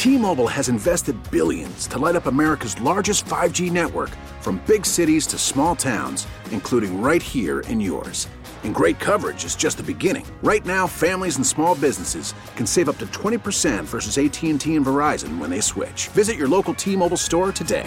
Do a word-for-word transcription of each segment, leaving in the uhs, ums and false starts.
T-Mobile has invested billions to light up America's largest five G network, from big cities to small towns, including right here in yours. And great coverage is just the beginning. Right now, families and small businesses can save up to twenty percent versus A T and T and Verizon when they switch. Visit your local T-Mobile store today.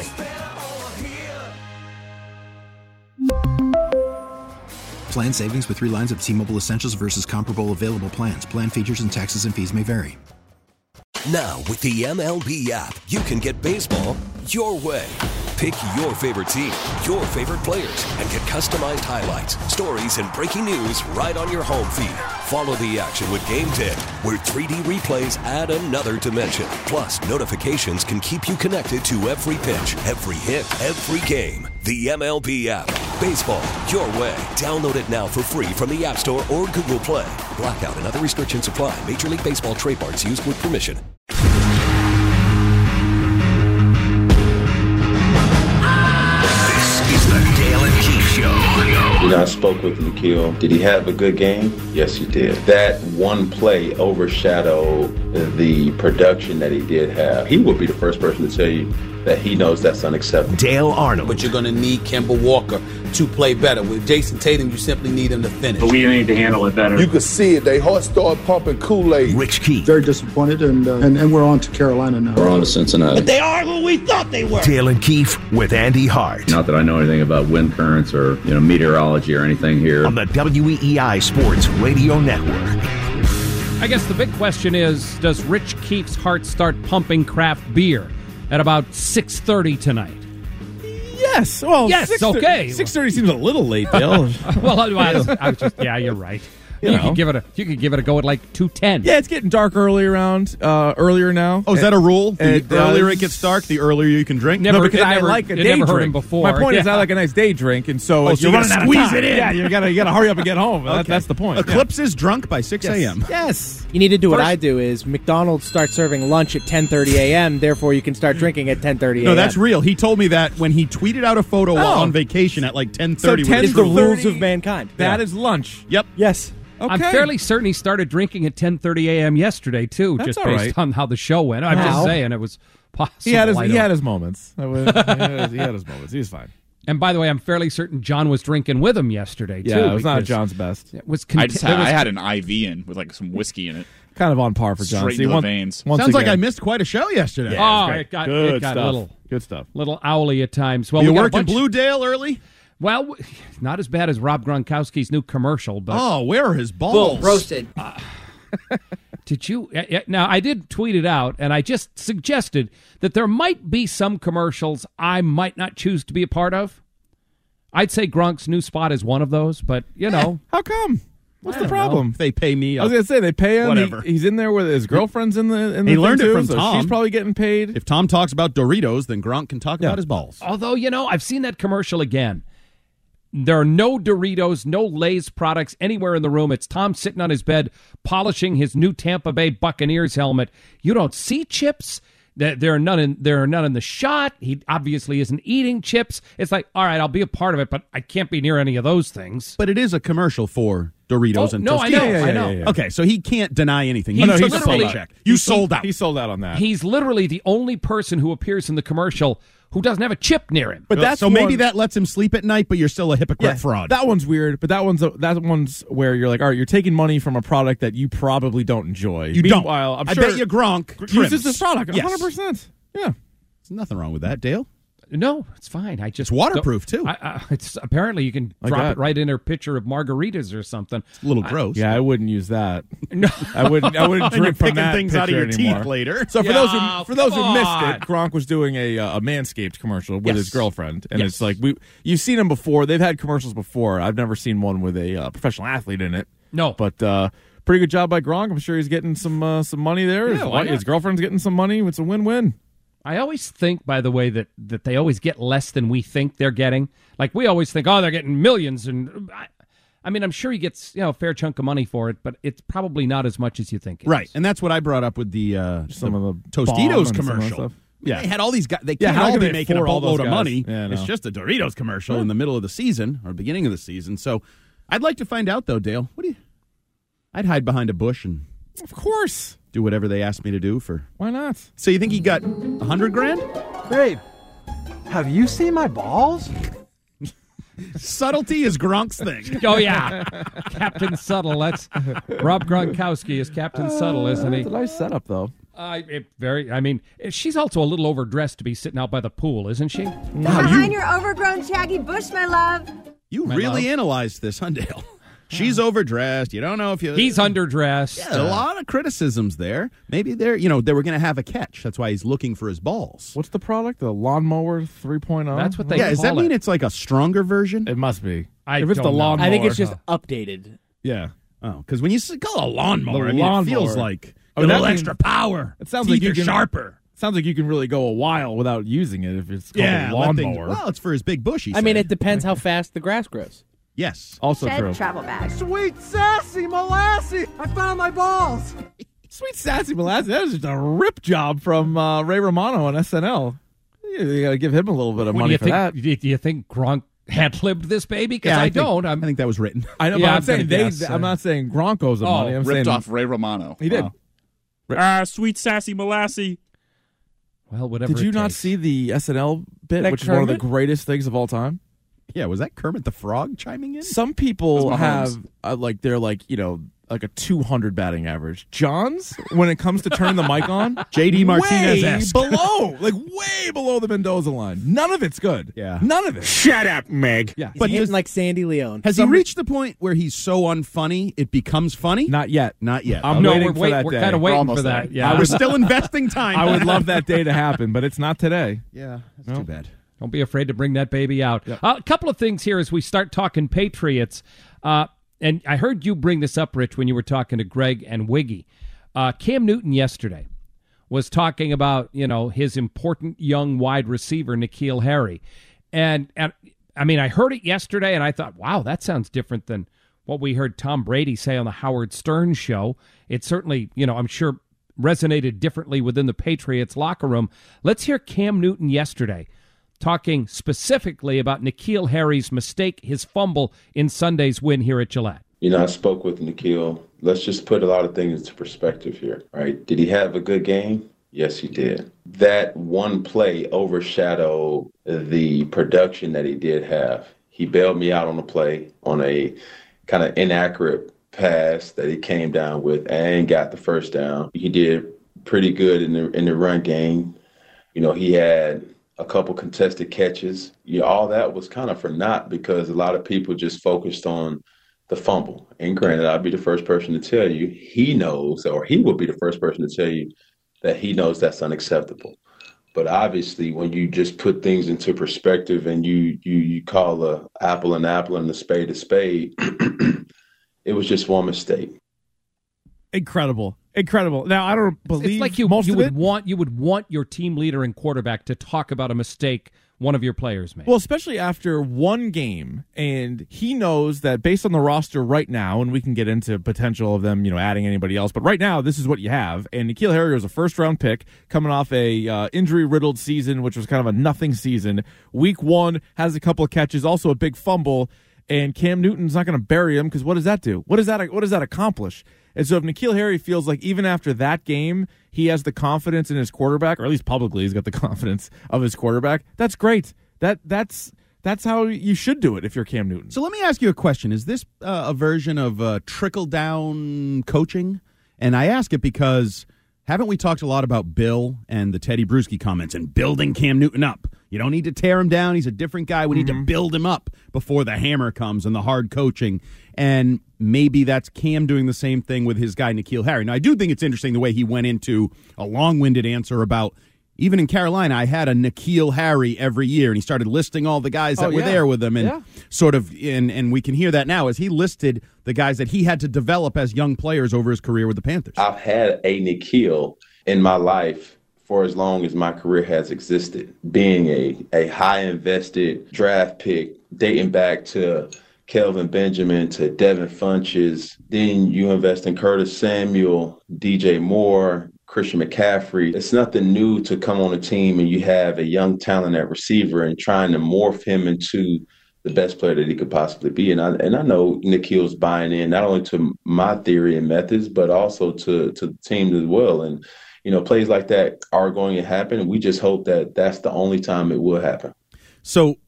Plan savings with three lines of T-Mobile Essentials versus comparable available plans. Plan features and taxes and fees may vary. Now, with the M L B app, you can get baseball your way. Pick your favorite team, your favorite players, and get customized highlights, stories, and breaking news right on your home feed. Follow the action with Game Day, where three D replays add another dimension. Plus, notifications can keep you connected to every pitch, every hit, every game. The M L B app. Baseball your way. Download it now for free from the App Store or Google Play. Blackout and other restrictions apply. Major League Baseball trademarks used with permission. Dale and Keith Show. You know, I spoke with Nikhil. Did he have a good game? Yes, he did. That one play overshadowed the production that he did have. He would be the first person to tell you that he knows that's unacceptable. Dale Arnold. But you're going to need Kemba Walker to play better. With Jason Tatum, you simply need him to finish. But we need to handle it better. You could see it. They heart started pumping Kool-Aid. Rich Keith. Very disappointed, and, uh, and and we're on to Carolina now. We're on to Cincinnati. But they are who we thought they were. Dale and Keith with Andy Hart. Not that I know anything about wind currents or, you know, meteorology or anything here. On the W E E I Sports Radio Network. I guess the big question is, does Rich Keith's heart start pumping craft beer at about six thirty tonight? Yes. Well, yes, six okay. six thirty seems a little late, Bill. well, I was, I was just, yeah, you're right. You, you could give it a you could give it a go at like two ten. Yeah, it's getting dark early around uh, earlier now. Oh, is that a rule? The It earlier does. it gets dark, the earlier you can drink. Never, no, because it I never, like a it day never drink. heard him before. My point yeah. is, I like a nice day drink, and so Oh, if so you're you running gotta out of squeeze time, it in. Yeah, you gotta you gotta hurry up and get home. That, Okay. that's the point. Eclipse is drunk by six a.m. Yes. You need to do what First- I do is McDonald's starts serving lunch at ten thirty a.m., therefore you can start drinking at ten thirty a.m. No, that's real. He told me that when he tweeted out a photo while Oh. on vacation at like ten So thirty. ten is the rules of mankind. That Yeah. is lunch. Yep. Yes. Okay. I'm fairly certain he started drinking at ten thirty a.m. yesterday too, That's just all based right. on how the show went. I'm Wow. just saying it was possible. He had his I he don't- had his moments. I would- he, had, he had his moments. He was fine. And by the way, I'm fairly certain John was drinking with him yesterday too. Yeah, it was not because John's best. It was. I Conti- just there had, was I had an I V in with like some whiskey in it. Kind of on par for John. Straight See, into the one- veins. once Sounds like again- I missed quite a show yesterday. Yeah, Oh, it's great. it got Good it got stuff. a little Good stuff. little owly at times. Well, you we got a working bunch- Blue Dale early? Well, w- not as bad as Rob Gronkowski's new commercial, but Oh, where are his balls? roasted. did you? uh, uh, Now, I did tweet it out, and I just suggested that there might be some commercials I might not choose to be a part of. I'd say Gronk's new spot is one of those, but you know, How come? What's I the don't problem? If they pay me, I was I'll- gonna say they pay him. Whatever. He, he's in there with his girlfriend's in the. In the He thing learned it too, from so Tom. She's probably getting paid. if Tom talks about Doritos, then Gronk can talk Yeah. about his balls. although you know, I've seen that commercial again. There are no Doritos, no Lay's products anywhere in the room. It's Tom sitting on his bed polishing his new Tampa Bay Buccaneers helmet. You don't see chips. There there are none in there are none in the shot. He obviously isn't eating chips. It's like, all right, I'll be a part of it, but I can't be near any of those things. But it is a commercial for Doritos Oh, and no, Tostitos. I know, Yeah, yeah, I yeah, know. yeah, yeah. Okay, so he can't deny anything. He's He took he's the literally- paycheck. You sold out. He sold out on that. He's literally the only person who appears in the commercial who doesn't have a chip near him. but that's so maybe one- that lets him sleep at night, but you're still a hypocrite yeah, fraud. That one's weird, but that one's a, that one's where you're like, all right, you're taking money from a product that you probably don't enjoy. you don't. Meanwhile, I'm I sure bet you Gronk uses trims. this product Yes. one hundred percent. Yeah. There's nothing wrong with that, Dale. No, it's fine. I just It's waterproof, don't- too. I, I, it's apparently you can Like drop that. it right in a pitcher of margaritas or something. It's a little gross. Yeah, I wouldn't use that. No. I wouldn't. I wouldn't And you're drink from picking that things out of pitcher your anymore. teeth later. So for Yeah, those who for those who come missed on. it, Gronk was doing a uh, a Manscaped commercial with Yes. his girlfriend, and Yes. it's like we you've seen them before. They've had commercials before. I've never seen one with a uh, professional athlete in it. No. but uh, pretty good job by Gronk. I'm sure he's getting some uh, some money there. Yeah, his, why wife- not? his girlfriend's getting some money. It's a win win. I always think, by the way, that, that they always get less than we think they're getting. Like, we always think, oh, they're getting millions. And I, I mean, I'm sure he gets, you know, a fair chunk of money for it, but it's probably not as much as you think it Right, is. and that's what I brought up with the uh, Some the of the bomb Tostitos and some of the commercial. stuff. Yeah, they had all these guys. They Yeah, can't how all can be they making a afford all boatload those of guys? money. Yeah, I It's know. just a Doritos commercial Sure. in the middle of the season or beginning of the season. So I'd like to find out, though, Dale. What do you? I'd hide behind a bush and Of course. Do whatever they asked me to do for. Why not? So you think he got a hundred grand? Babe, have you seen my balls? Subtlety is Gronk's thing. Oh, yeah. Captain Subtle. That's Rob Gronkowski is Captain Subtle, isn't he? It's a nice setup, though. Uh, it very. I mean, she's also a little overdressed to be sitting out by the pool, isn't she? Behind your overgrown shaggy bush, my love. You My really love. analyzed this, huh, Dale? She's overdressed. You don't know if you. He's underdressed. Yeah, a lot of criticisms there. Maybe they're, you know, they were going to have a catch. That's why he's looking for his balls. What's the product? The Lawnmower three point oh? That's what they yeah, call does that mean it. it's like a stronger version? It must be. I if it's the don't know. lawnmower. I think it's just updated. Yeah. Oh, because when you s- call it a lawnmower, The I mean, lawnmower. it feels like Oh, a that little means- extra power. It sounds Teeth like you are can, sharper. Sounds like you can really go a while without using it if it's called Yeah, a let things- lawnmower. well, it's for his big bush. He I mean, said. it depends how fast the grass grows. Yes. Also Shed true. travel bag. Sweet sassy molassie! I found my balls! Sweet Sassy Molasses. That was just a rip job from uh, Ray Romano on S N L. You, you got to give him a little bit of What, do money you for think? that. Do you- do you think Gronk had-libbed this baby? Because Yeah, I, think- don't. I'm, I think that was written. I know, Yeah, but I'm, I'm saying gonna they. guess, uh, I'm not saying Gronk the Oh, money. I'm ripped saying off Ray Romano. He did. Wow. Ah, sweet sassy molassie. well, whatever. Did you it not takes. see the S N L bit, Like which is one of the Kermit? greatest things of all time? Yeah, was that Kermit the Frog chiming in? Some people That's Mahomes. have uh, like they're like you know like a two hundred batting average. John's, when it comes to turning the mic on, J D way Martinez-esque. below, like way below the Mendoza line. None of it's good. Yeah. None of it. Shut up, Meg. Yeah, He's But hitting does- like Sandy Leone. Has Some- he reached the point where he's so unfunny it becomes funny? not yet. Not yet. I'm No, waiting we're, for wait, that we're day. kind of We're waiting almost for that. there. Yeah, I was still investing time. I would love that day to happen, but it's not today. Yeah, that's No. too bad. Don't be afraid to bring that baby out. Uh, a couple of things here as we start talking Patriots. Uh, and I heard you bring this up, Rich, when you were talking to Greg and Wiggy. Uh, Cam Newton yesterday was talking about, you know, his important young wide receiver, N'Keal Harry. And, and I mean, I heard it yesterday, and I thought, wow, that sounds different than what we heard Tom Brady say on the Howard Stern show. It certainly, you know, I'm sure resonated differently within the Patriots locker room. Let's hear Cam Newton yesterday talking specifically about N'Keal Harry's mistake, his fumble in Sunday's win here at Gillette. You know, I spoke with N'Keal. Let's just put a lot of things into perspective here, right? Did he have a good game? Yes, he did. That one play overshadowed the production that he did have. He bailed me out on a play on a kind of inaccurate pass that he came down with and got the first down. He did pretty good in the in the run game. You know, he had a couple contested catches. You know, all that was kind of for naught because a lot of people just focused on the fumble. And granted, I'll be the first person to tell you he knows, or he will be the first person to tell you that he knows that's unacceptable. But obviously, when you just put things into perspective and you you you call a apple an apple and a spade a spade, it was just one mistake. Incredible, incredible. Now I don't believe It's like you, most you of would it. want you would want your team leader and quarterback to talk about a mistake one of your players made. Well, especially after one game, and he knows that based on the roster right now, and we can get into potential of them, you know, adding anybody else, but right now this is what you have. And N'Keal Harry was a first-round pick coming off a uh, injury-riddled season, which was kind of a nothing season. Week one has a couple of catches, also a big fumble, and Cam Newton's not going to bury him because what does that do? What does that what does that accomplish? And so if N'Keal Harry feels like even after that game he has the confidence in his quarterback, or at least publicly he's got the confidence of his quarterback, that's great. That that's that's how you should do it if you're Cam Newton. So let me ask you a question. Is this uh, a version of uh, trickle-down coaching? And I ask it because haven't we talked a lot about Bill and the Teddy Bruschi comments and building Cam Newton up? You don't need to tear him down. He's a different guy. We need Mm-hmm. to build him up before the hammer comes and the hard coaching. And maybe that's Cam doing the same thing with his guy, N'Keal Harry. Now, I do think it's interesting the way he went into a long-winded answer about, even in Carolina, I had a N'Keal Harry every year, and he started listing all the guys that Oh, were yeah. there with him. And Yeah. sort of, and, and we can hear that now as he listed the guys that he had to develop as young players over his career with the Panthers. I've had a N'Keal in my life for as long as my career has existed, being a, a high-invested draft pick dating back to Kelvin Benjamin to Devin Funches. Then you invest in Curtis Samuel, D J Moore, Christian McCaffrey. It's nothing new to come on a team and you have a young talent at receiver and trying to morph him into the best player that he could possibly be. And I and I know N'Keal's buying in not only to my theory and methods, but also to to the team as well. And you know, plays like that are going to happen. We just hope that that's the only time it will happen. So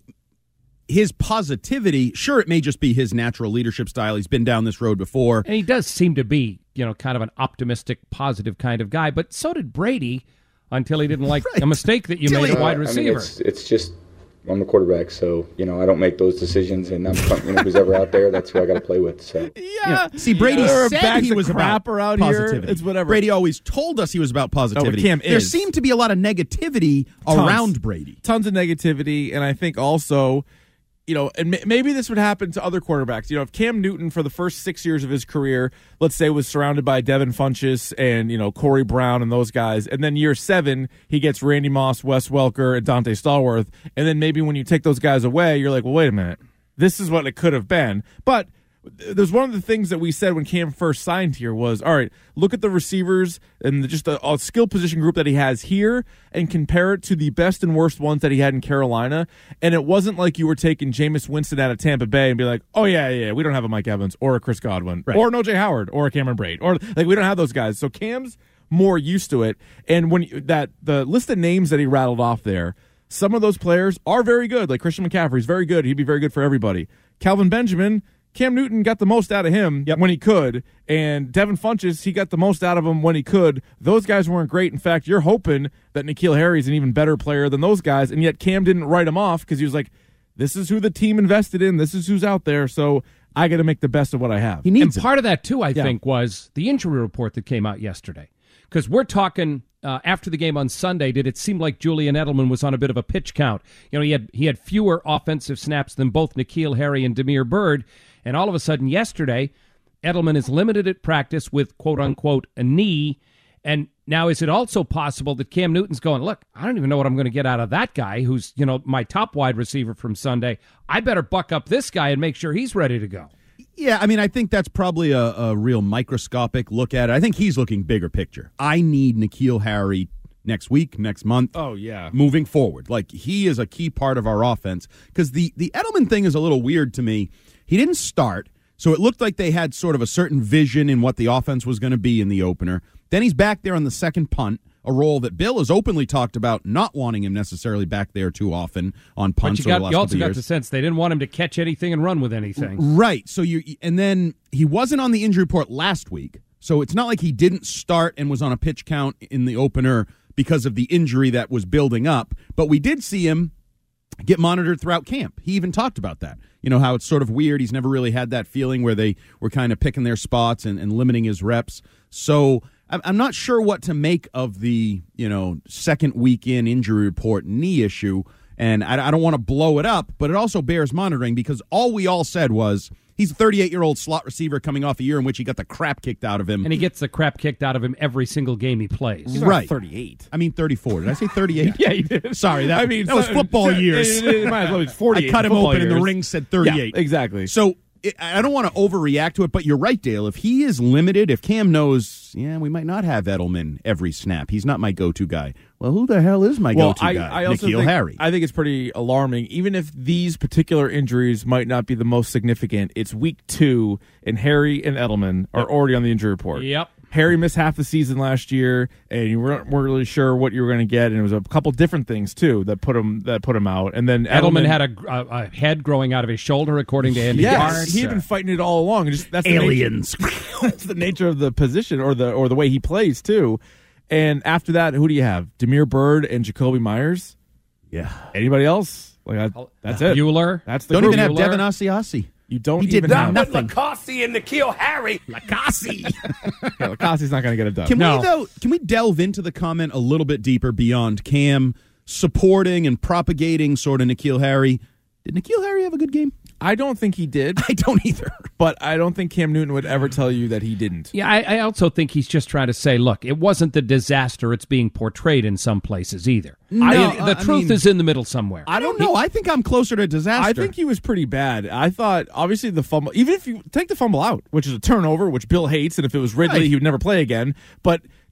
his positivity, sure, it may just be his natural leadership style. He's been down this road before. And he does seem to be, you know, kind of an optimistic, positive kind of guy. But so did Brady until he didn't like right. a mistake that you made a wide receiver. I mean, it's, it's just, I'm the quarterback, so, you know, I don't make those decisions. And I'm, you know, who's ever out there, that's who I got to play with. So Yeah. You know, see, Brady yeah. said he was about out positivity. Here. It's whatever. Brady always told us he was about positivity. Oh, Cam there is. seemed to be a lot of negativity Tons. around Brady. Tons of negativity, and I think also, you know, and maybe this would happen to other quarterbacks. You know, if Cam Newton for the first six years of his career, let's say, was surrounded by Devin Funchess and, you know, Corey Brown and those guys, and then year seven, he gets Randy Moss, Wes Welker, and Dante Stallworth, and then maybe when you take those guys away, you're like, well, wait a minute. This is what it could have been. But there's one of the things that we said when Cam first signed here was, all right, look at the receivers and the, just a, a skill position group that he has here and compare it to the best and worst ones that he had in Carolina. And it wasn't like you were taking Jameis Winston out of Tampa Bay and be like, oh, yeah, yeah, we don't have a Mike Evans or a Chris Godwin right. or an O J Howard or a Cameron Brate. Or like we don't have those guys. So Cam's more used to it. And when you, that the list of names that he rattled off there, some of those players are very good. Like Christian McCaffrey's very good. He'd be very good for everybody. Calvin Benjamin, Cam Newton got the most out of him yep. when he could, and Devin Funchess, he got the most out of him when he could. Those guys weren't great. In fact, you're hoping that N'Keal Harry's an even better player than those guys, and yet Cam didn't write him off because he was like, this is who the team invested in. This is who's out there, so I got to make the best of what I have. He needs and it. Part of that, too, I yeah. think, was the injury report that came out yesterday. Because we're talking uh, after the game on Sunday, did it seem like Julian Edelman was on a bit of a pitch count? You know, he had he had fewer offensive snaps than both N'Keal Harry and Damiere Byrd. And all of a sudden yesterday, Edelman is limited at practice with, quote-unquote, a knee. And now is it also possible that Cam Newton's going, look, I don't even know what I'm going to get out of that guy who's, you know, my top wide receiver from Sunday. I better buck up this guy and make sure he's ready to go. Yeah, I mean, I think that's probably a, a real microscopic look at it. I think he's looking bigger picture. I need N'Keal Harry next week, next month. Oh, yeah. Moving forward. Like, he is a key part of our offense. Because the, the Edelman thing is a little weird to me. He didn't start, so it looked like they had sort of a certain vision in what the offense was going to be in the opener. Then he's back there on the second punt, a role that Bill has openly talked about not wanting him necessarily back there too often on punts. But you, got, over the last you also couple got years. the sense they didn't want him to catch anything and run with anything. Right. So you and then he wasn't on the injury report last week, so it's not like he didn't start and was on a pitch count in the opener because of the injury that was building up. But we did see him get monitored throughout camp. He even talked about that. You know, how it's sort of weird. He's never really had that feeling where they were kind of picking their spots and, and limiting his reps. So I'm not sure what to make of the, you know, second week in injury report knee issue. And I, I don't want to blow it up, but it also bears monitoring because all we all said was he's a thirty-eight-year-old slot receiver coming off a year in which he got the crap kicked out of him. And he gets the crap kicked out of him every single game he plays. He's right. thirty-eight. I mean thirty-four. Did I say thirty-eight? Yeah, you did. Sorry, that, I mean, that was football years. It, it, it might as well be forty-eight. I cut him open years. and the ring said thirty-eight. Yeah, exactly. So it, I don't want to overreact to it, but you're right, Dale. If he is limited, if Cam knows, yeah, we might not have Edelman every snap. He's not my go-to guy. Well, who the hell is my well, go-to I, guy? I also N'Keal think, Harry. I think it's pretty alarming. Even if these particular injuries might not be the most significant, it's week two, and Harry and Edelman are yep. already on the injury report. Yep. Harry missed half the season last year, and you weren't, weren't really sure what you were going to get, and it was a couple different things too that put him that put him out. And then Edelman, Edelman had a, a, a head growing out of his shoulder, according to Andy yes, Hart. he had been fighting it all along. Just, that's aliens. The nature, that's the nature of the position, or the or the way he plays too. And after that, who do you have? Damiere Byrd and Jacoby Myers. Yeah. Anybody else? Like I, that's it. Bueller. That's the don't group. even have Bueller. Devin Asiasi. You don't he even did have nothing. Lacoste and N'Keal Harry. Lacoste. yeah, Lacoste's not going to get it done. Can no. we though? Can we delve into the comment a little bit deeper beyond Cam supporting and propagating sort of N'Keal Harry? Did N'Keal Harry have a good game? I don't think he did. I don't either. But I don't think Cam Newton would ever tell you that he didn't. Yeah, I, I also think he's just trying to say, look, it wasn't the disaster it's being portrayed in some places either. No, I, the I truth mean, is in the middle somewhere. I don't know. I think I'm closer to disaster. I think he was pretty bad. I thought, obviously, the fumble, even if you take the fumble out, which is a turnover, which Bill hates, and if it was Ridley, right. he would never play again. But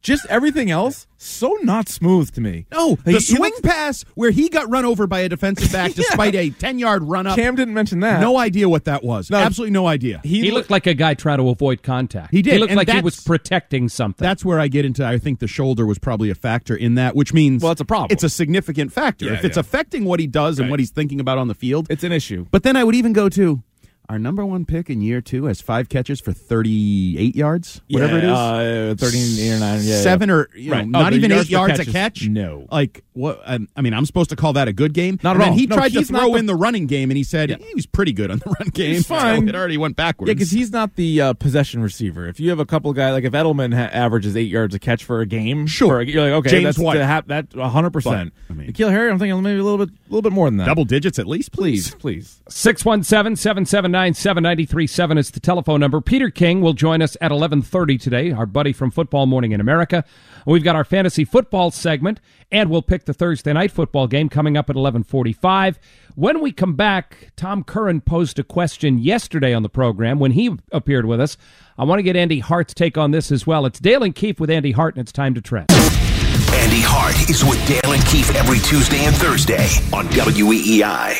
just everything else, so not smooth to me. No, Like, the he swing looks- pass where he got run over by a defensive back Yeah. despite a ten-yard run-up. Cam didn't mention that. No idea what that was. No. Absolutely no idea. He, he looked like a guy trying to avoid contact. He did. He looked and like he that's- was protecting something. That's where I get into, I think the shoulder was probably a factor in that, which means Well, it's a problem. It's a significant factor. Yeah, if it's yeah. affecting what he does and Right. what he's thinking about on the field, It's an issue. But then I would even go to our number one pick in year two has five catches for thirty-eight yards, whatever Yeah, it is. Uh, thirteen, eight or nine. Yeah, Seven yeah. or you know, Right. not Oh, the even yards eight per yards catch a is- catch. No. Like what? Um, I mean, I'm supposed to call that a good game. Not at and then all. he No, tried to he's not throw the- in the running game, and he said Yeah. he was pretty good on the run game. He's fine. So it already went backwards. Yeah, because he's not the uh, possession receiver. If you have a couple guys, like if Edelman ha- averages eight yards a catch for a game, Sure. for a- you're like, okay, James that's White. to ha- that one hundred percent. But, I mean- N'Keal Harry, I'm thinking maybe a little bit, a little bit more than that. double digits at least, please, please. please. six one seven, seven seven nine, seven nine three seven is the telephone number. Peter King will join us at eleven thirty today, our buddy from Football Morning in America. We've got our fantasy football segment, and we'll pick the Thursday night football game coming up at eleven forty-five. When we come back, Tom Curran posed a question yesterday on the program when he appeared with us. I want to get Andy Hart's take on this as well. It's Dale and Keefe with Andy Hart, and it's time to trend. Andy Hart is with Dale and Keefe every Tuesday and Thursday on W E E I.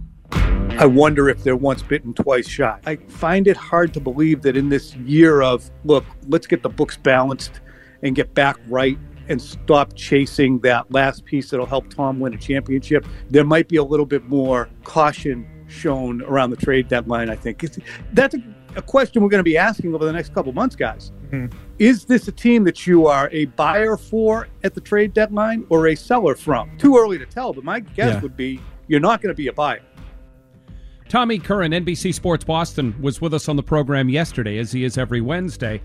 I wonder if they're once bitten, twice shy. I find it hard to believe that in this year of, look, let's get the books balanced and get back right and stop chasing that last piece that'll help Tom win a championship, there might be a little bit more caution shown around the trade deadline, I think. It's, that's a, a question we're going to be asking over the next couple months, guys. Mm-hmm. Is this a team that you are a buyer for at the trade deadline or a seller from? Too early to tell, but my guess Yeah. would be you're not going to be a buyer. Tommy Curran, N B C Sports Boston, was with us on the program yesterday, as he is every Wednesday,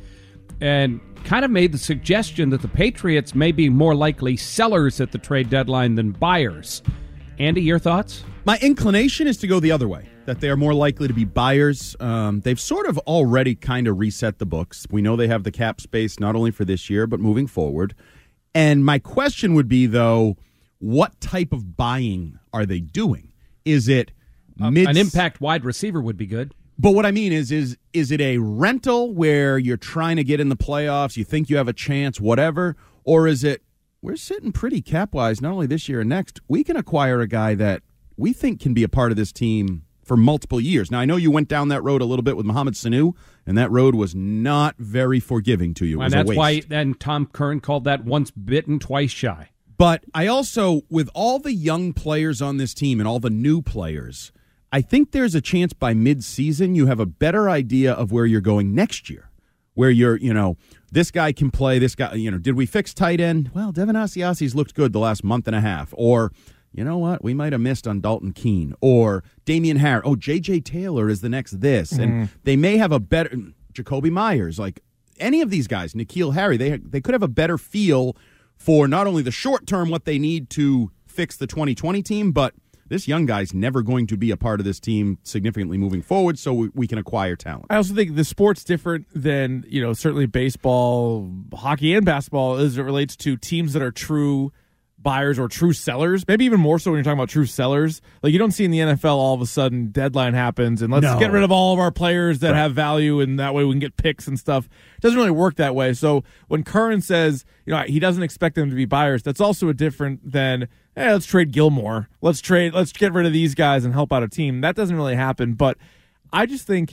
and kind of made the suggestion that the Patriots may be more likely sellers at the trade deadline than buyers. Andy, your thoughts? My inclination is to go the other way, that they are more likely to be buyers. Um, they've sort of already kind of reset the books. We know they have the cap space not only for this year, but moving forward. And my question would be, though, what type of buying are they doing? Is it Uh, mid- an impact wide receiver would be good. But what I mean is, is is it a rental where you're trying to get in the playoffs, you think you have a chance, whatever, or is it we're sitting pretty cap-wise, not only this year and next, we can acquire a guy that we think can be a part of this team for multiple years. Now, I know you went down that road a little bit with Mohamed Sanu, and that road was not very forgiving to you. It was And that's a waste. why then Tom Curran called that once bitten, twice shy. But I also, with all the young players on this team and all the new players, I think there's a chance by mid-season you have a better idea of where you're going next year, where you're, you know, this guy can play, this guy, you know, did we fix tight end? Well, Devin Asiasi's looked good the last month and a half. Or, you know what, we might have missed on Dalton Keene. Or Damian Harris. Oh, J J Taylor is the next this. Mm-hmm. And they may have a better, Jacoby Myers, like any of these guys, N'Keal Harry, they they could have a better feel for not only the short term, what they need to fix the twenty twenty team, but this young guy's never going to be a part of this team significantly moving forward, so we, we can acquire talent. I also think the sport's different than, you know, certainly baseball, hockey, and basketball as it relates to teams that are true buyers or true sellers. Maybe even more so when you're talking about true sellers. Like, you don't see in the N F L all of a sudden deadline happens and let's No. get rid of all of our players that Right. have value and that way we can get picks and stuff. It doesn't really work that way. So when Curran says, you know, he doesn't expect them to be buyers, that's also a different than, hey, let's trade Gilmore. Let's trade, let's get rid of these guys and help out a team. That doesn't really happen. But I just think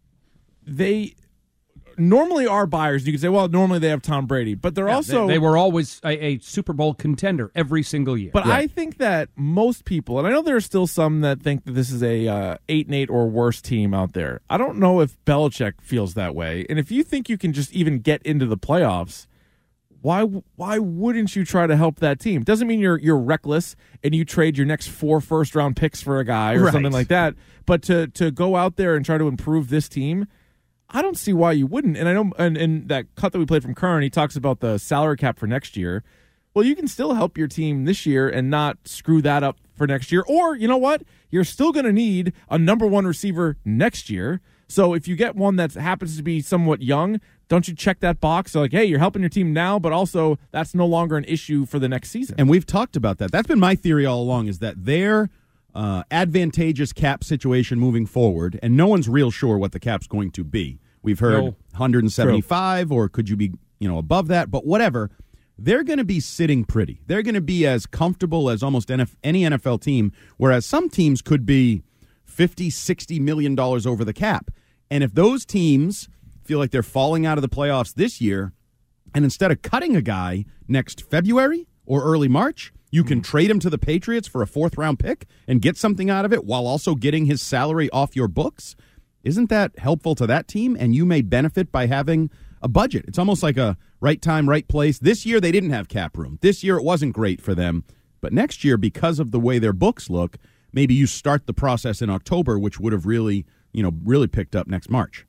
they normally are buyers. You could say, well, normally they have Tom Brady, but they're Yeah, also they, they were always a, a Super Bowl contender every single year. But I think that most people, and I know there are still some that think that this is a uh, eight and eight or worse team out there. I don't know if Belichick feels that way. And if you think you can just even get into the playoffs, why why wouldn't you try to help that team? Doesn't mean you're you're reckless and you trade your next four first round picks for a guy or Right. something like that. But to to go out there and try to improve this team, I don't see why you wouldn't. And I know, and, and that cut that we played from Curran, he talks about the salary cap for next year. Well, you can still help your team this year and not screw that up for next year. Or, you know what? You're still going to need a number one receiver next year. So if you get one that happens to be somewhat young, don't you check that box? So like, hey, you're helping your team now, but also that's no longer an issue for the next season. And we've talked about that. That's been my theory all along, is that their uh, advantageous cap situation moving forward, and no one's real sure what the cap's going to be. We've heard No. one seventy-five, or could you be you know, above that, but whatever. They're going to be sitting pretty. They're going to be as comfortable as almost N F- any N F L team, whereas some teams could be fifty, sixty million dollars over the cap. And if those teams feel like they're falling out of the playoffs this year, and instead of cutting a guy next February or early March, you can trade him to the Patriots for a fourth-round pick and get something out of it while also getting his salary off your books, isn't that helpful to that team? And you may benefit by having a budget. It's almost like a right time, right place. This year, they didn't have cap room. This year, it wasn't great for them. But next year, because of the way their books look, maybe you start the process in October, which would have really, you know, really picked up next March.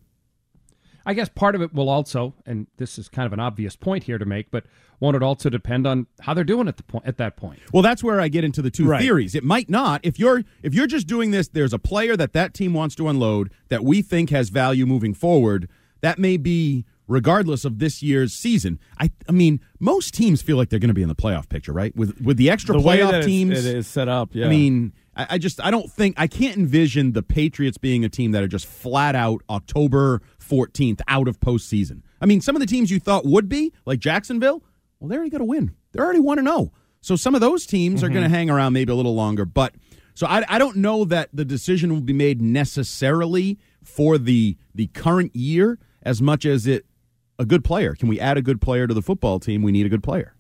I guess part of it will also, and this is kind of an obvious point here to make, but won't it also depend on how they're doing at the point at that point? Well, that's where I get into the two Right. theories. It might not. If you're if you're just doing this, there's a player that that team wants to unload that we think has value moving forward. That may be regardless of this year's season. I I mean, most teams feel like they're going to be in the playoff picture, right? With with the extra The way playoff that it's- teams, it is set up, yeah. I mean, I, I just I don't think I can't envision the Patriots being a team that are just flat out October fourteenth out of postseason. I mean, some of the teams you thought would be, like Jacksonville, well, they already got a win. They're already one and zero. So some of those teams Mm-hmm. are going to hang around maybe a little longer. But so I, I don't know that the decision will be made necessarily for the the current year as much as it a good player. Can we add a good player to the football team? We need a good player.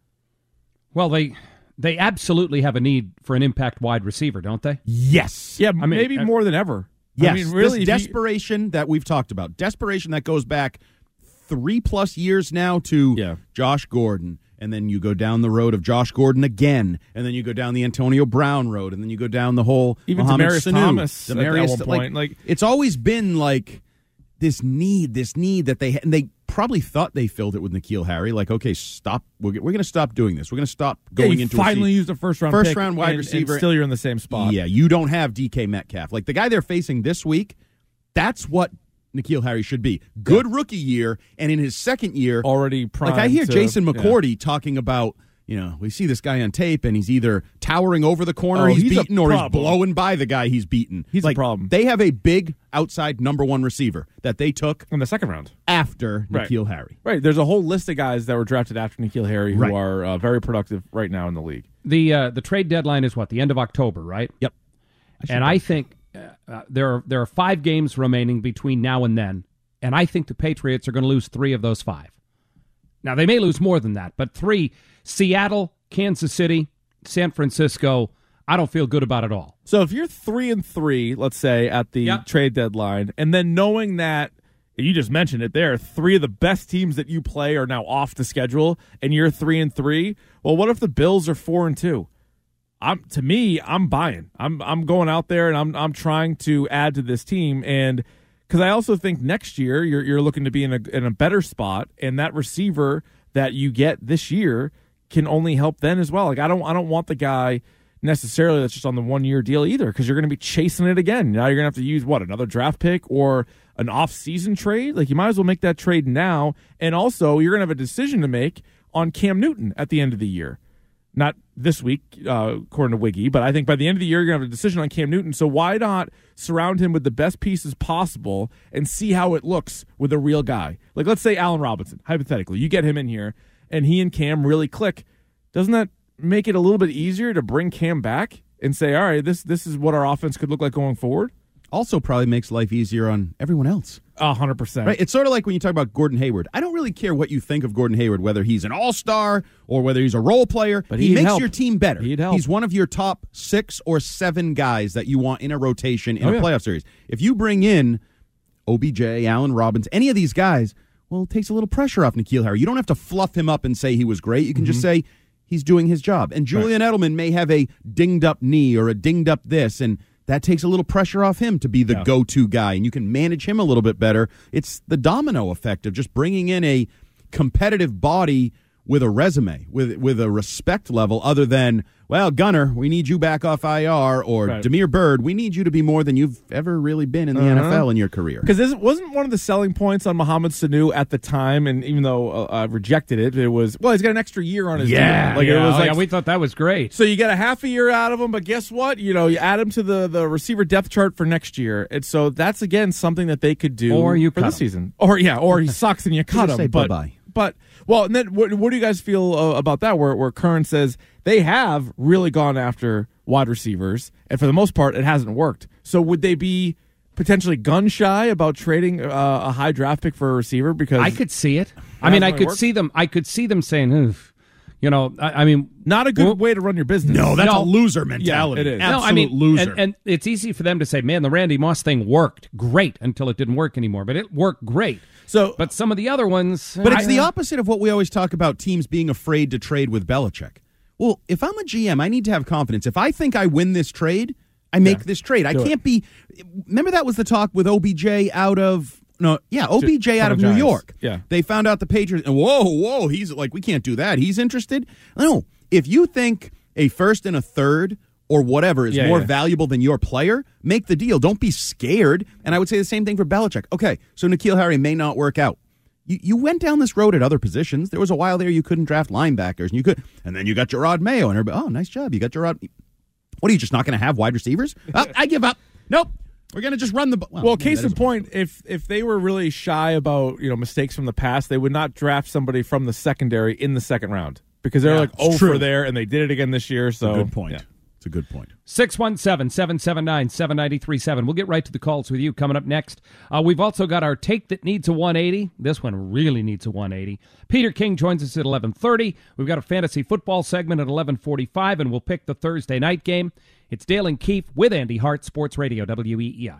Well, they they absolutely have a need for an impact wide receiver, don't they? Yes. Yeah, I mean, maybe I- more than ever. Yes, I mean, really, this if you- desperation that we've talked about, desperation that goes back three plus years now to Yeah. Josh Gordon, and then you go down the road of Josh Gordon again, and then you go down the Antonio Brown road, and then you go down the whole Even Mohamed Demaryius Sanu, Thomas at- at Demaryius- one point, like, like- it's always been like this need, this need that they and they probably thought they filled it with N'Keal Harry. Like, okay, stop. We're, we're going to stop doing this. We're going to stop Yeah, going you into finally a se- used a first round first pick round wide and- receiver. and still you're in the same spot. Yeah, you don't have D K Metcalf. Like the guy they're facing this week, that's what N'Keal Harry should be. Good rookie year, and in his second year, already like I primed hear to- Jason yeah. McCourty talking about, you know, we see this guy on tape, and he's either towering over the corner Oh, he's, he's a beaten, or he's problem. blowing by the guy he's beaten. He's a like, problem. They have a big outside number one receiver that they took in the second round after Right. N'Keal Harry. Right. There's a whole list of guys that were drafted after N'Keal Harry who Right. are uh, very productive right now in the league. The uh, the trade deadline is what, the end of October, right? Yep. And I think uh, uh, there are there are five games remaining between now and then, and I think the Patriots are going to lose three of those five. Now they may lose more than that, but three: Seattle, Kansas City, San Francisco. I don't feel good about it all. So if you're three and three, let's say at the Yep. trade deadline, and then knowing that you just mentioned it there, three of the best teams that you play are now off the schedule, and you're three and three. Well, what if the Bills are four and two? I'm to me, I'm buying. I'm I'm going out there and I'm I'm trying to add to this team, and because I also think next year you're you're looking to be in a in a better spot, and that receiver that you get this year can only help then as well. Like I don't I don't want the guy necessarily that's just on the one year deal either, because you're going to be chasing it again. Now you're going to have to use what, another draft pick or an off season trade. Like you might as well make that trade now, and also you're going to have a decision to make on Cam Newton at the end of the year. Not this week, uh, according to Wiggy, but I think by the end of the year, you're going to have a decision on Cam Newton. So why not surround him with the best pieces possible and see how it looks with a real guy? Like, let's say Allen Robinson, hypothetically. You get him in here, and he and Cam really click. Doesn't that make it a little bit easier to bring Cam back and say, all right, this this is what our offense could look like going forward? Also probably makes life easier on everyone else. A hundred percent. Right? It's sort of like when you talk about Gordon Hayward. I don't really care what you think of Gordon Hayward, whether he's an all-star or whether he's a role player. But he he'd makes help. your team better. He'd help. He's one of your top six or seven guys that you want in a rotation in Oh, a yeah. playoff series. If you bring in O B J, Allen Robinson, any of these guys, well, it takes a little pressure off N'Keal Harry. You don't have to fluff him up and say he was great. You can just say he's doing his job. And Julian Edelman may have a dinged-up knee or a dinged-up this, and that takes a little pressure off him to be the Yeah. go-to guy, and you can manage him a little bit better. It's the domino effect of just bringing in a competitive body with a resume, with with a respect level other than, well, Gunner, we need you back off I R, or Right. Damiere Byrd, we need you to be more than you've ever really been in the N F L in your career. Because this wasn't one of the selling points on Mohamed Sanu at the time, and even though uh, I rejected it, it was, well, he's got an extra year on his Yeah, deal. Like, yeah, it was oh, like, yeah, we thought that was great. so you get a half a year out of him, but guess what? You know, you add him to the, the receiver depth chart for next year. And so that's, again, something that they could do Or you for cut this him. season. Or, yeah, or he sucks and you cut just him. say but, bye-bye. But, well, and then what, what do you guys feel uh, about that, where, where Kern says they have really gone after wide receivers, and for the most part, it hasn't worked. So would they be potentially gun-shy about trading uh, a high draft pick for a receiver? Because I could see it. I mean, I could worked? see them. I could see them saying, Oof. you know, I, I mean, not a good well, way to run your business. No, that's no. a loser mentality. Yeah, it is. No, Absolute I mean, loser. And, and it's easy for them to say, man, the Randy Moss thing worked great until it didn't work anymore, but it worked great. So, but some of the other ones, But it's I, the opposite of what we always talk about, teams being afraid to trade with Belichick. Well, if I'm a G M, I need to have confidence. If I think I win this trade, I make Yeah. this trade. I Do can't be. Remember that was the talk with O B J out of no, yeah, O B J out of New Giants. York. Yeah. They found out the Patriots, and whoa, whoa, he's like, we can't do that. He's interested. No, if you think a first and a third or whatever is Yeah, more yeah. valuable than your player, make the deal. Don't be scared. And I would say the same thing for Belichick. Okay, so N'Keal Harry may not work out. You, you went down this road at other positions. There was a while there you couldn't draft linebackers, and you could, and then you got Gerard Mayo, and everybody, oh, nice job, you got Gerard. What are you just not going to have wide receivers? Oh, I give up. Nope, we're going to just run the. Well, well, maybe case that in is- point, if if they were really shy about you know mistakes from the past, they would not draft somebody from the secondary in the second round because they're Yeah, like it's oh true. for there, and they did it again this year. So Good point. yeah. It's a good point. six one seven, seven seven nine, seven nine three seven. We'll get right to the calls with you coming up next. Uh, we've also got our take that needs a one eighty. This one really needs a one eighty. Peter King joins us at eleven thirty. We've got a fantasy football segment at eleven forty-five, and we'll pick the Thursday night game. It's Dale and Keefe with Andy Hart, Sports Radio, W E E I.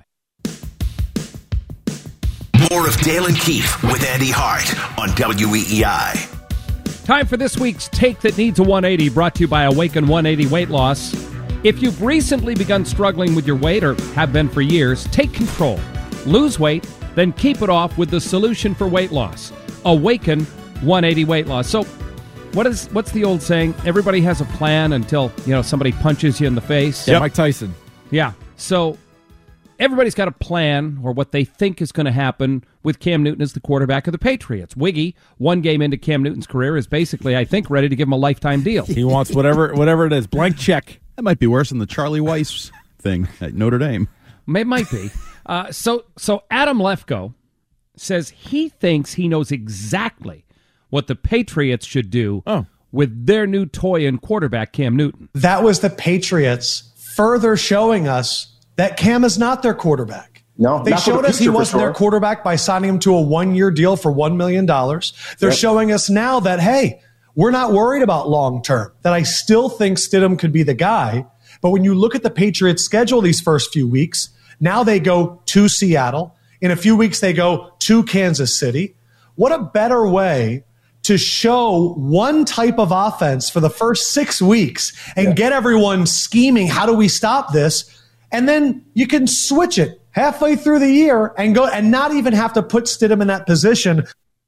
More of Dale and Keefe with Andy Hart on W E E I. Time for this week's Take That Needs a one eighty, brought to you by Awaken one eighty Weight Loss. If you've recently begun struggling with your weight or have been for years, take control. Lose weight, then keep it off with the solution for weight loss. Awaken one eighty Weight Loss. So what is what's the old saying? Everybody has a plan until, you know, somebody punches you in the face. Yeah, Mike Tyson. Yeah. So everybody's got a plan or what they think is going to happen with Cam Newton as the quarterback of the Patriots. Wiggy, one game into Cam Newton's career, is basically, I think, ready to give him a lifetime deal. He wants whatever whatever it is, blank check. That might be worse than the Charlie Weiss thing at Notre Dame. It might be. Uh, so, so Adam Lefko says he thinks he knows exactly what the Patriots should do oh. with their new toy and quarterback, Cam Newton. That was the Patriots further showing us that Cam is not their quarterback. No, they not for showed the us he future, for wasn't their sure. quarterback by signing him to a one-year deal for one million dollars. They're Yep. showing us now that, hey, we're not worried about long-term, that I still think Stidham could be the guy. But when you look at the Patriots' schedule these first few weeks, now they go to Seattle. In a few weeks, they go to Kansas City. What a better way to show one type of offense for the first six weeks and Yeah. get everyone scheming, how do we stop this? And then you can switch it halfway through the year and go and not even have to put Stidham in that position.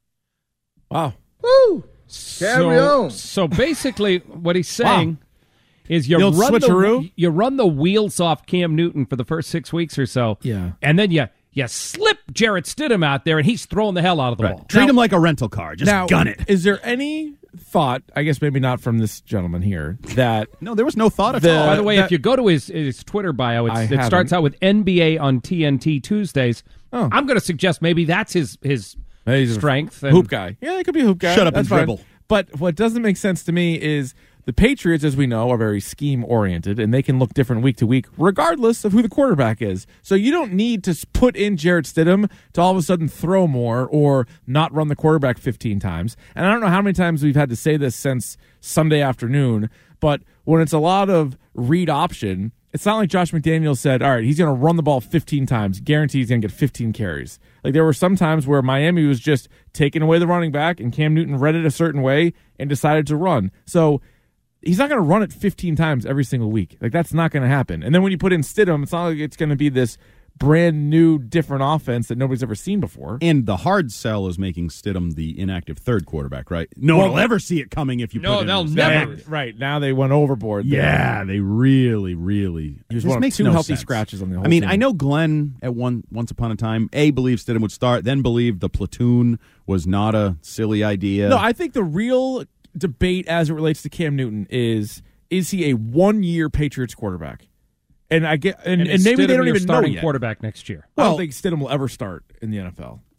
Wow. Woo! Carry so, on. So basically, what he's saying is you The old run the, switcheroo? you run the wheels off Cam Newton for the first six weeks or so, Yeah. and then you you slip Jarrett Stidham out there, and he's throwing the hell out of the ball. Treat Now- him like a rental car. Just now, gun it. Is there any thought, I guess maybe not from this gentleman here, that No, there was no thought at The- all. By the way, that- if you go to his, his Twitter bio, I it's, it starts haven't. out with N B A on T N T Tuesdays. Oh. I'm going to suggest maybe that's his his Hey, he's a strength. And, hoop guy? Yeah, it could be a hoop guy. Shut up That's and fine. dribble. But what doesn't make sense to me is the Patriots, as we know, are very scheme-oriented, and they can look different week to week, regardless of who the quarterback is. So you don't need to s- put in Jarrett Stidham to all of a sudden throw more or not run the quarterback fifteen times. And I don't know how many times we've had to say this since Sunday afternoon, but when it's a lot of read option, it's not like Josh McDaniels said, all right, he's going to run the ball fifteen times, guaranteed he's going to get fifteen carries. Like there were some times where Miami was just taking away the running back and Cam Newton read it a certain way and decided to run. So he's not going to run it fifteen times every single week. Like that's not going to happen. And then when you put in Stidham, it's not like it's going to be this brand new, different offense that nobody's ever seen before. And the hard sell is making Stidham the inactive third quarterback, right? No Well, one will ever see it coming if you No, put him they'll in. never. Right, right. Now they went overboard. there. Yeah, they really, really. He was this one of makes two no healthy sense. scratches on the whole I mean, team. I know Glenn at one once upon a time a believed Stidham would start, then believed the platoon was not a silly idea. No, I think the real debate as it relates to Cam Newton is is he a one year Patriots quarterback? And I get and, And, and maybe they don't even know starting yet. quarterback next year. I Well- don't think Stidham will ever start in the N F L.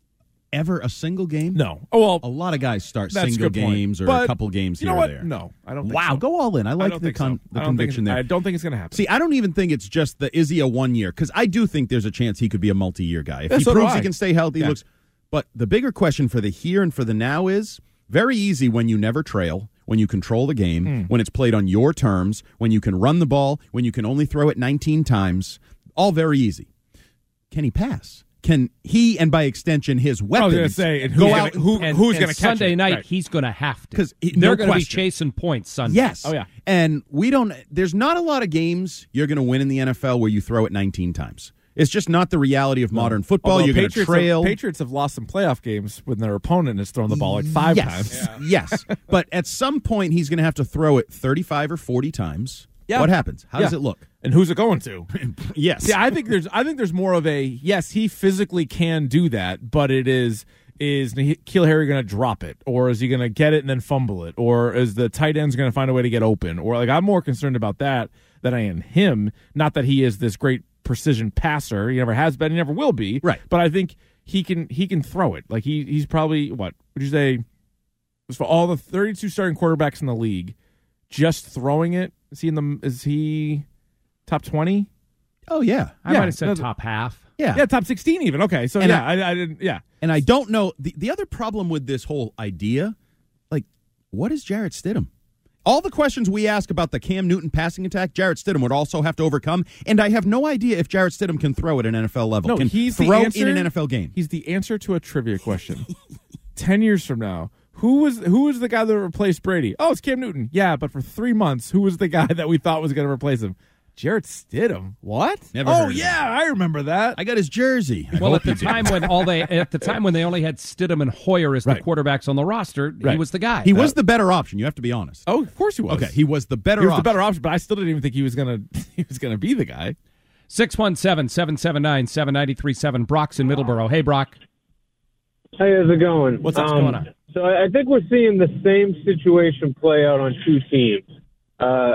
ever a single game? No. Oh, well, a lot of guys start that's a single good point. games or But a couple games you here know what? or there. No, I don't think Wow, so. go all in. I I like don't the, think con- so. the I don't think conviction it's- there. I don't think it's going to happen. See, I don't even think it's just the is he a one year? Because I do think there's a chance he could be a multi-year guy. If Yeah, he so do proves I. he can stay healthy, Yeah. looks. But the bigger question for the here and for the now is very easy when you never trail, when you control the game, Hmm. when it's played on your terms, when you can run the ball, when you can only throw it nineteen times. All very easy. Can he pass? Can he, and by extension, his weapons, gonna say, and go who's out? gonna- who- And, who's and gonna catch Sunday it? night, Right. he's going to have to. Because they're going to be chasing points Sunday. Yes. Oh, yeah. And we don't, there's not a lot of games you're going to win in the N F L where you throw it nineteen times. It's just not the reality of modern football. Although You're going to Patriots trail. Have, Patriots have lost some playoff games when their opponent has thrown the ball like five yes. times. Yes. But at some point, he's going to have to throw it thirty-five or forty times. Yeah. What happens? How does Yeah. it look? And who's it going to? Yes. Yeah, I think there's I think there's more of a yes, he physically can do that, but it is is N'Keal Harry going to drop it, or is he going to get it and then fumble it, or is the tight end's going to find a way to get open, or like I'm more concerned about that than I am him. Not that he is this great precision passer, he never has been, he never will be. Right. But I think he can he can throw it. Like he he's probably what would you say? For all the thirty-two starting quarterbacks in the league, just throwing it. Is he in the? Is he top twenty? Oh yeah, I Yeah, might have said no, top half. yeah, Yeah, top sixteen even. Okay, so And yeah, I- I, I didn't. Yeah, And I don't know the the other problem with this whole idea. Like, what is Jarrett Stidham? All the questions we ask about the Cam Newton passing attack, Jarrett Stidham would also have to overcome. And I have no idea if Jarrett Stidham can throw at an N F L level. no, can he's throw the answer, in an N F L game. He's the answer to a trivia question. Ten years from now, who was who was the guy that replaced Brady? Oh, it's Cam Newton. Yeah, but for three months, who was the guy that we thought was going to replace him? Jarrett Stidham. What? Never oh heard of yeah, I remember that. I got his jersey. I Well, hope at the you did. time when all they at the time when they only had Stidham and Hoyer as Right. the quarterbacks on the roster, he Right. was the guy. he was the better option. You have to be honest. Oh, of course he was. Okay, he was the better He was option. the better option, but I still didn't even think he was gonna he was gonna be the guy. six one seven, seven seven nine, seven nine three seven. Brock's in Middleborough. Hey, Brock. Hey, how's it going? What's up? What's going on? So I I think we're seeing the same situation play out on two teams. Uh,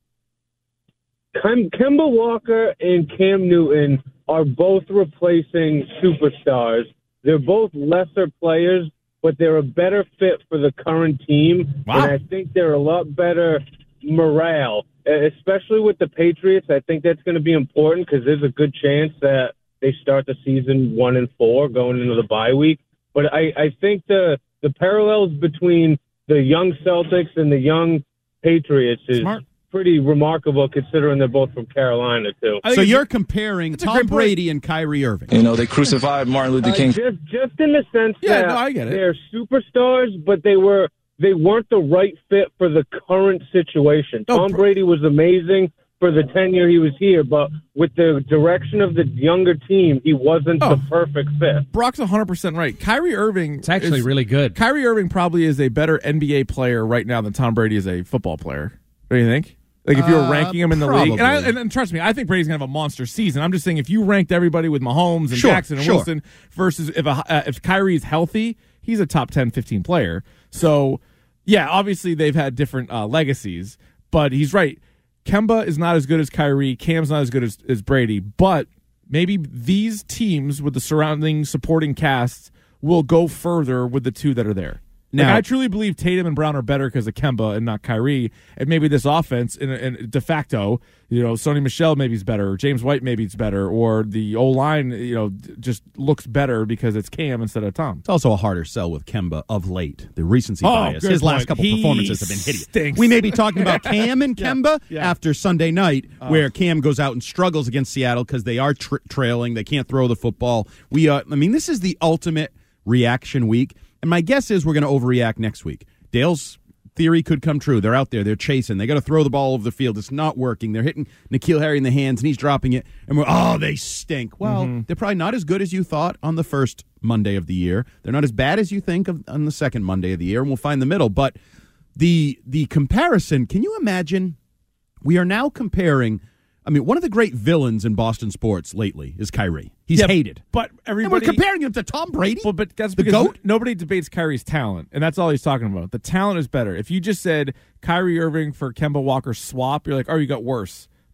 Kem- Kemba Walker and Cam Newton are both replacing superstars. They're both lesser players, but they're a better fit for the current team. Wow. And I think they're a lot better morale, e- especially with the Patriots. I think that's going to be important because there's a good chance that they start the season one and four going into the bye week. But I, I think the the parallels between the young Celtics and the young Patriots is Smart. pretty remarkable considering they're both from Carolina, too. So you're comparing a Tom great point. Brady and Kyrie Irving. You know, they crucified Martin Luther Uh, King. just just in the sense Yeah, that no, I get it. they're superstars, but they were they weren't the right fit for the current situation. Oh, Tom bro- Brady was amazing for the tenure he was here, but with the direction of the younger team, he wasn't Oh. the perfect fit. Brock's one hundred percent right. Kyrie Irving It's actually is- really good. Kyrie Irving probably is a better N B A player right now than Tom Brady is a football player. What do you think? Like if you were Uh, ranking him in the league, and, I, probably. and, and trust me, I think Brady's gonna have a monster season. I'm just saying if you ranked everybody with Mahomes and Sure, Jackson and sure. Wilson versus if a, uh, if Kyrie's healthy, he's a top ten, fifteen player. So yeah, obviously they've had different uh, legacies, but he's right. Kemba is not as good as Kyrie. Cam's not as good as, as Brady, but maybe these teams with the surrounding supporting casts will go further with the two that are there. Like, Now- I truly believe Tatum and Brown are better because of Kemba and not Kyrie. And maybe this offense, in, in de facto, you know, Sonny Michel maybe is better, or James White maybe it's better, or the O line, you know, d- just looks better because it's Cam instead of Tom. It's also a harder sell with Kemba of late. The recency Oh, bias. good His last point. couple He performances have been hideous. stinks. We may be talking about Cam and Yeah, Kemba yeah. after Sunday night, Oh. where Cam goes out and struggles against Seattle because they are tra- trailing. They can't throw the football. We, uh, I mean, this is the ultimate reaction week. And my guess is we're going to overreact next week. Dale's theory could come true. They're out there. They're chasing. They got to throw the ball over the field. It's not working. They're hitting N'Keal Harry in the hands, and he's dropping it. And we're, oh, they stink. Well, Mm-hmm. they're probably not as good as you thought on the first Monday of the year. They're not as bad as you think of on the second Monday of the year, and we'll find the middle. But the the comparison, can you imagine? We are now comparing. I mean, one of the great villains in Boston sports lately is Kyrie. He's Yeah, hated. But And everybody. we're comparing him to Tom Brady. Well, but that's The because GOAT? nobody debates Kyrie's talent, and that's all he's talking about. The talent is better. If you just said Kyrie Irving for Kemba Walker swap, you're like, oh, you got worse.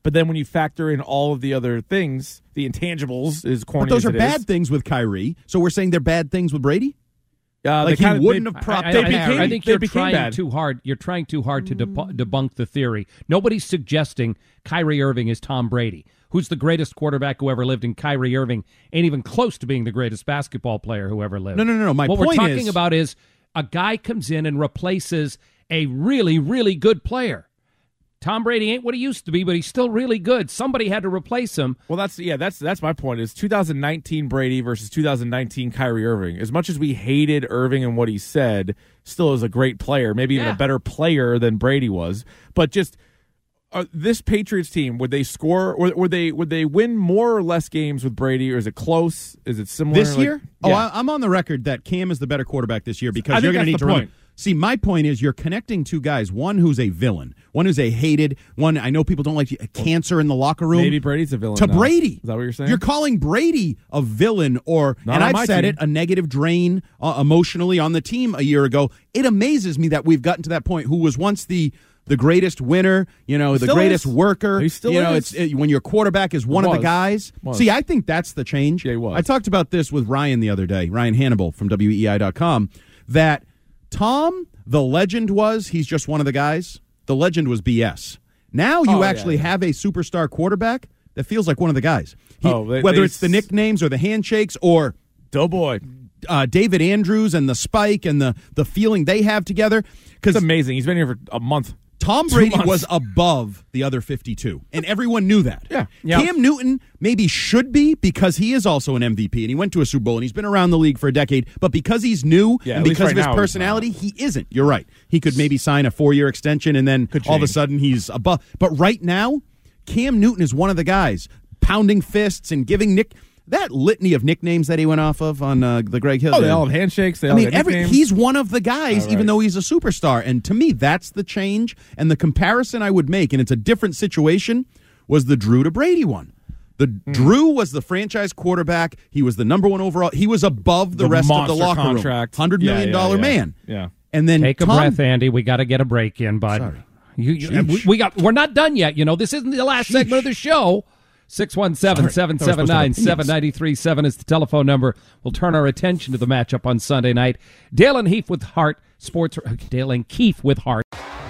But then when you factor in all of the other things, the intangibles, is corny. But those as are it bad is. things with Kyrie. So we're saying they're bad things with Brady? Uh, like he kinda, wouldn't they, have propped I, up. I, became, I think they you're became trying bad. too hard. You're trying too hard to deb- debunk the theory. Nobody's suggesting Kyrie Irving is Tom Brady, who's the greatest quarterback who ever lived, and Kyrie Irving ain't even close to being the greatest basketball player who ever lived. No, no, no, no. My what point we're talking is- about is a guy comes in and replaces a really, really good player. Tom Brady ain't what he used to be, but he's still really good. Somebody had to replace him. Well, that's yeah, that's that's my point. Is two thousand nineteen Brady versus two thousand nineteen Kyrie Irving. As much as we hated Irving and what he said, still is a great player, maybe even Yeah. a better player than Brady was. But just uh, this Patriots team, would they score or would they would they win more or less games with Brady, or is it close? Is it similar This Like- year? Oh, Yeah. I, I'm on the record that Cam is the better quarterback this year because I you're think going to need that's to the remember. point. See, my point is you're connecting two guys, one who's a villain, one who's a hated, one I know people don't like, a cancer in the locker room. Maybe Brady's a villain To now. Brady. Is that what you're saying? You're calling Brady a villain or, Not and on I've my said team. it, a negative drain uh, emotionally on the team a year ago. It amazes me that we've gotten to that point, who was once the the greatest winner, you know, the Still greatest is. worker. He still you know, is. it's it, when your quarterback is one of the Was. guys. Was. See, I think that's the change. Yeah, he was. I talked about this with Ryan the other day, Ryan Hannibal from W E I dot com, that Tom, the legend was, he's just one of the guys. The legend was B S. Now you Oh, yeah, actually yeah. have a superstar quarterback that feels like one of the guys. He- Oh, they- whether they it's the s- nicknames or the handshakes or Doughboy. uh, David Andrews and the spike and the, the feeling they have together. It's Because amazing. He's been here for a month. Tom Two Brady months. was above the other fifty-two, and everyone knew that. Yeah. Yeah. Cam Newton maybe should be because he is also an M V P, and he went to a Super Bowl, and he's been around the league for a decade, but because he's new Yeah, and at least because right of his now he's personality, he isn't. You're right. He could maybe sign a four-year extension, and then Could all of a change. sudden he's above. But right now, Cam Newton is one of the guys pounding fists and giving Nick – that litany of nicknames that he went off of on uh, the Greg Hill. Oh, they all have handshakes. They I all mean, have every, nicknames. he's one of the guys, All even right. though he's a superstar. And to me, that's the change. And the comparison I would make, and it's a different situation, was the Drew to Brady one. The Hmm. Drew was the franchise quarterback. He was the number one overall. He was above the, The rest of the monster locker contract. room. Hundred Yeah, million yeah, dollar yeah. man. Yeah. And then Take a Tom, breath, Andy. We got to get a break in, bud. Sorry. You, you, Sheesh. we, we got. We're not done yet. You know, this isn't the last segment of the show. six one seven, seven seven nine, seven nine three seven is the telephone number. We'll turn our attention to the matchup on Sunday night. Dale and Heath with Heart Sports. Dale and Keefe with Heart.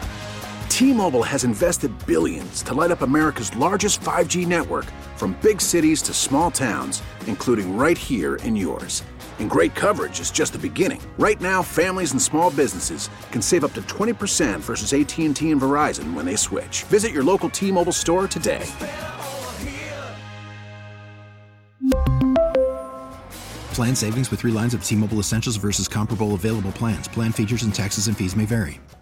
T-Mobile has invested billions to light up America's largest five G network, from big cities to small towns, including right here in yours. And great coverage is just the beginning. Right now, families and small businesses can save up to twenty percent versus A T and T and Verizon when they switch. Visit your local T-Mobile store today. Plan savings with three lines of T-Mobile Essentials versus comparable available plans. Plan features and taxes and fees may vary.